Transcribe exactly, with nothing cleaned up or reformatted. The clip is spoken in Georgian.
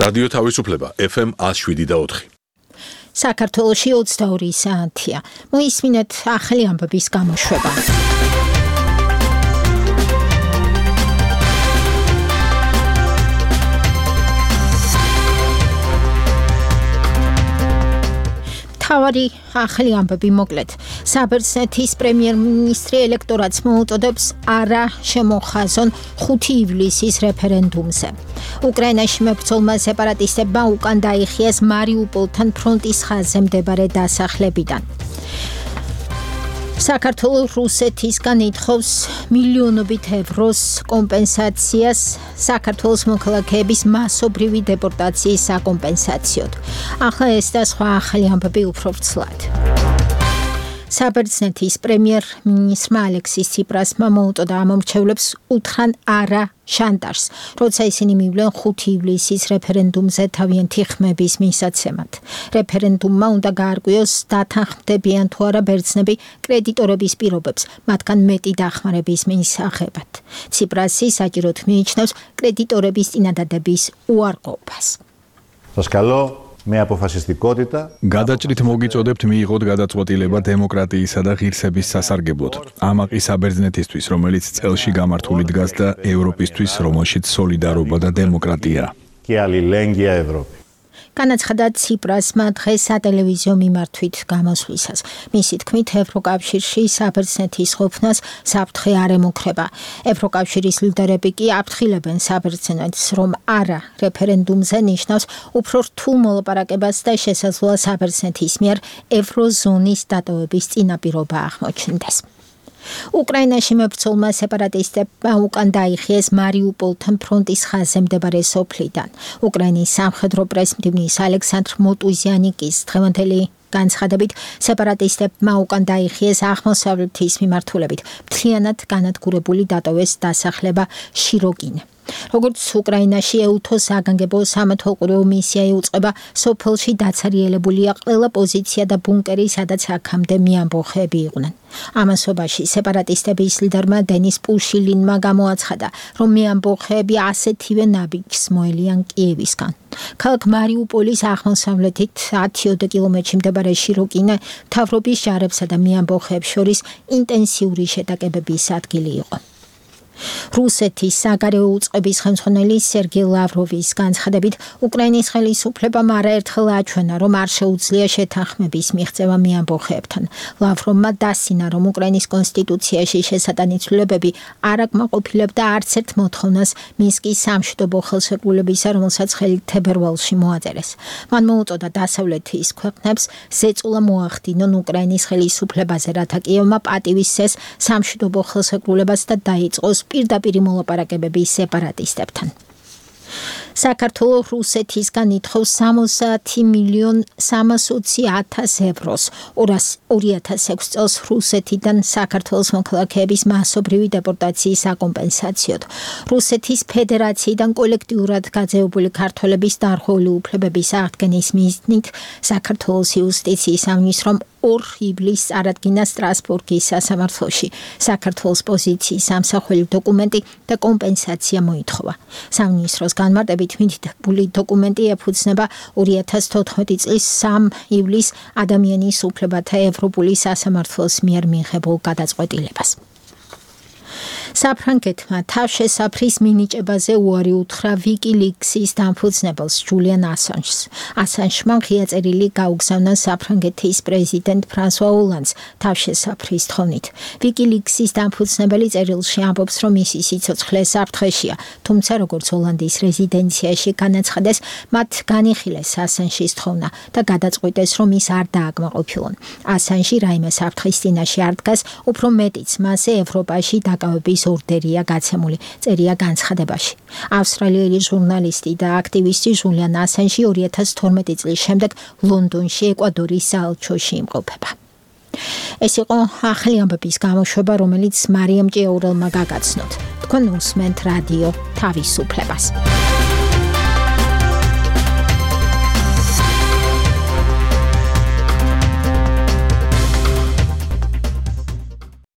რადიო თავისუფლება ეფ ემ one oh seven და four. საქართველოში ოცდაორი საათია. მოისმინეთ ახალი ამბების გამოშვება. თავარი ახალი ამბები მოკლედ. საბერძნეთის პრემიერ-მინისტრი ელექტორატს მოუწოდებს არა შემოხაზონ ხუთი ივლისის რეფერენდუმზე. უკრაინაში მებრძოლმა სეპარატისტებმა უკან დაიხიეს მარიუპოლთან ფრონტის ხაზზე მდებარე დასახლებიდან. საქართველოს რუსეთისგან ითხოვს მილიონობით ევროს კომპენსაციას საქართველოს მოქალაქეების მასობრივი დეპორტაციის საკომპენსაციოდ. ახლა ეს და სხვა ახალი ამბები უფრო ვრცლად. საბერძნეთის პრემიერ-მინისტრმა ალექსის ციპრასმა მოუწოდა ამომრჩევლებს უთხრან არა შანტაჟს, როცა ისინი მივლენ ხუთი ივლისის რეფერენდუმზე თავიანთი ხმების მისაცემად. რეფერენდუმმა უნდა გაარკვიოს დათანხმდებიან თუ არა ბერძნები კრედიტორების პირობებს, მათგან მეტი დახმარების მისაღებად. ციპრასი საჭიროდ მიიჩნევს კრედიტორების წინადადების უარყოფას. Σας καλώ με αποφασιστικότητα. გადაჭრით მოგიწოდებთ მიიღოთ გადაწყვეტილება დემოკრატიისა და ღირსების სასარგებლოდ. ამაყი საბერძნეთისთვის, რომელიც წელში გამართული დგას და ევროპისთვის, რომელშიც სოლიდარობა და დემოკრატია. Και αλληλέγγυα Ευρώπη. განაცხადა ციპრასმა დღეს სატელევიზიო მიმართვით გამოსვლისას. მისი თქმით, ევროკავშირში საბერძნეთის ყოფნას საფრთხე არ ემუქრება. ევროკავშირის ლიდერები კი აფრთხილებენ საბერძნეთს, რომ არა რეფერენდუმზე ნიშნავს უფრო რთულ მოლაპარაკებას და შესაძლოა საბერძნეთის მიერ ევროზონის დატოვების წინაპირობა აღმოჩნდეს. უკრაინაში მებრძოლმა სეპარატისტებმა უკან დაიხიეს მარიუპოლთან ფრონტის ხაზზე მდებარე სოფლიდან. უკრაინის სამხედრო პრესმდივნის ალექსანდრ მოტუზიანიკის დღევანდელი განცხადებით, სეპარატისტებმა უკან დაიხიეს აღმოსავლეთის მიმართულებით, მთლიანად განადგურებული დატოვეს დასახლება შიროგინე. როგორც უკრაინაში ეუთო საგანგებო სამეთვალყურეო მისია იუწყება, სოფელში დაცარიელებულია ყველა პოზიცია და ბუნკერი, სადაც აქამდე მეამბოხეები იყვნენ. ამასობაში სეპარატისტების ლიდერმა დენის პუშილინმა გამოაცხადა, რომ მეამბოხეები ასეთივე ნაბიჯს მოელიან კიევისგან. ქალაქ მარიუპოლის აღმოსავლეთით ათი კილომეტრში მდებარე შიროგინე მთავრობის ჯარებსა და მეამბოხეებს შორის ინტენსიური შეტაკებების ადგილი იყო. რუსეთის საგარეო უწყების ხელმძღვანელი სერგეი ლავროვის განცხადებით, უკრაინის ხელისუფლებამ არაერთხელ აჩვენა, რომ არ შეუძლია შეთანხმების მიღწევა მეამბოხეებთან. ლავროვმა დასინა, რომ უკრაინის კონსტიტუციაში შესატანი ცვლილებები არ აკმაყოფილებდა არც ერთ მოთხოვნას მინსკის სამშვიდობო ხელშეკრულებისა, რომელსაც ხელი თებერვალში მოაწერეს. მან მოუწოდა დასავლეთის ქვეყნებს ზეწოლა მოახდინონ უკრაინის ხელისუფლებაზე, რათა კიევმა პატივისცეს სამშვიდობო ხელშეკრულებას და დაიწყოს პირდაპირი მოლაპარაკებები სეპარატისტებთან. საქართველოს რუსეთისგან ითხოვს სამოცი მილიონ სამას ოცი ათას ევროს ორი ათას ექვსი წელს რუსეთიდან საქართველოს მოქალაქეების მასობრივი დეპორტაციის საკომპენსაციოდ. რუსეთის ფედერაციიდან კოლექტიურად გაძევებული ქართველების დარღვეული უფლებების აღდგენის მიზნით საქართველოს იუსტიციის სამინისტრომ ორ ივლისს წარადგინა სტრასბურგის სასამართლოში საქართველოს პოზიციის ამსახველი დოკუმენტი და კომპენსაცია მოითხოვა. სამინისტროს განმარტებით მითითებული დოკუმენტი ეფუძნება ორი ათას თოთხმეტი წლის სამი ივლისს ადამიანის უფლებათა ევროპული სასამართლოს მიერ მიიღებულ გადაწყვეტილებას. საფრანგეთმა თავშესაფრის მინიჭებაზე უარი უთხრა ვიკილიქსის დამფუძნებელს ჯულიან ასანჟს. ასანჟმა ღია წერილი გაუგზავნა საფრანგეთის პრეზიდენტ ფრანსუა ოლანდს თავშესაფრის თხოვნით. ვიკილიქსის დამფუძნებელი წერილში ამბობს, რომ მისი სიცოცხლე საფრთხეშია, თუმცა როგორც ოლანდის რეზიდენციაში განაცხადეს, მათ განიხილეს ასანჟის თხოვნა და გადაწყვიტეს, რომ ის არ დააკმაყოფილონ. ასანჟი რაიმე საფრთხის წინაშე არ დგას, უფრო მეტიც მასზე ევროპაში დაკავების ორდერია გაცემული, წერია განცხადებაში. ავსტრალიელი ჟურნალისტი და აქტივისტი ჟულიან ასანჟი ორი ათას თორმეტი წლის შემდეგ ლონდონში ეკვადორის საელჩოში იმყოფება. ეს იყო ახალი ამბების გამოშვება, რომელიც მარიამ ჭიაურელმა გაგაცნოთ. თქვენ უსმენთ რადიო თავისუფლებას.